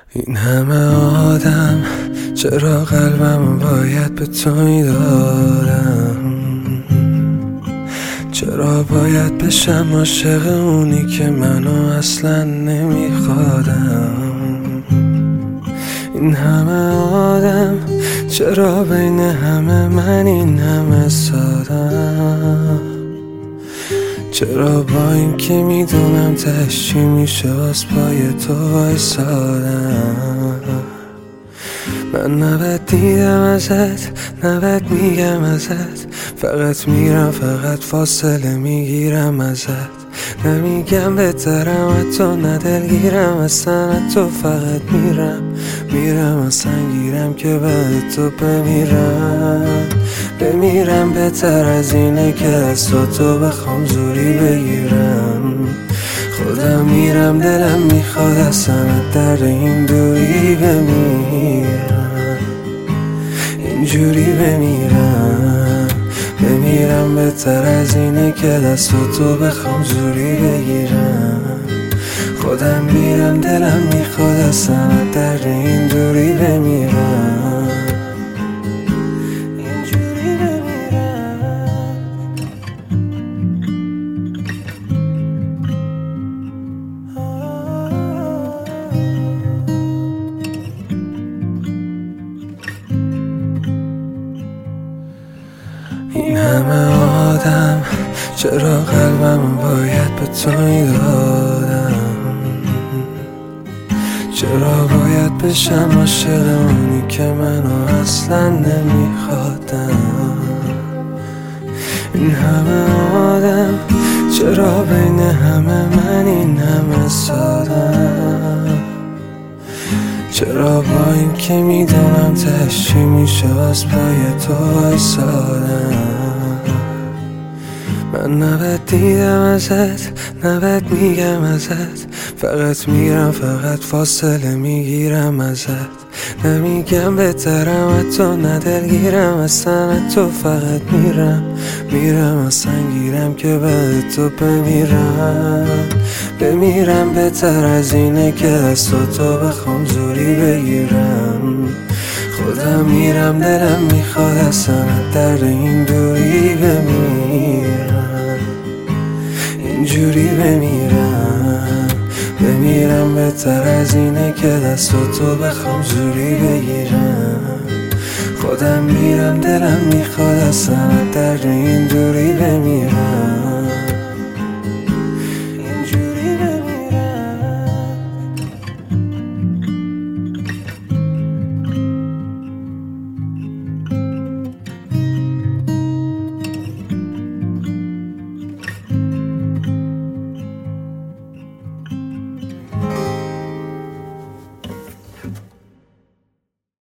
این همه آدم، چرا قلبم باید به تو میدادم؟ چرا باید بشم عاشق اونی که منو اصلا نمیخوادم؟ این همه آدم، چرا بین همه من این همه سادم؟ چرا با این که میدونم تهش چی میشه واس پای تو وایسادم؟ من نباید دیدم ازت، نباید میگم ازت، فقط میرم، فقط فاصله میگیرم ازت. نمیگم بهترم حتی، نه دلگیرم اصلا تو، فقط میرم اصلا گیرم که بعد تو بمیرم بهتر از اینه که از تو بخوام زوری بگیرم. خودم میرم، دلم میخواد اصلا در این دوری بمیرم، اینجوری بمیرم بهتر از اینه که دست تو بخوام زوری بگیرم. خودم میرم، دلم میخواد اصلا در این دوری بمیرم، اینجوری بمیرم. این همه آدم، چرا قلبم باید به تو میدادم؟ چرا باید بشم عاشق اونی که منو اصلا نمیخوادم؟ این همه آدم، چرا بین همه من این همه سادم؟ چرا با این که میدونم تهش چی میشه واس پای تو وایسادم؟ من نباید دیدم ازت، نباید میگم ازت، فقط میرم، فقط فاصله میگیرم ازت. نمیگم بهترم حتی، نه دلگیرم اصلا تو، فقط میرم اصلا گیرم که بعد تو بمیرم بهتر از اینه که دست تو بخوام زوری بگیرم. خودم میرم، دلم میخواد اصلا در این دوری بمیرم، اینجوری بمیرم بهتر از اینه که دست تو بخوام زوری بگیرم. خودم میرم، دلم میخواد اصلا در این دوری بمیرم.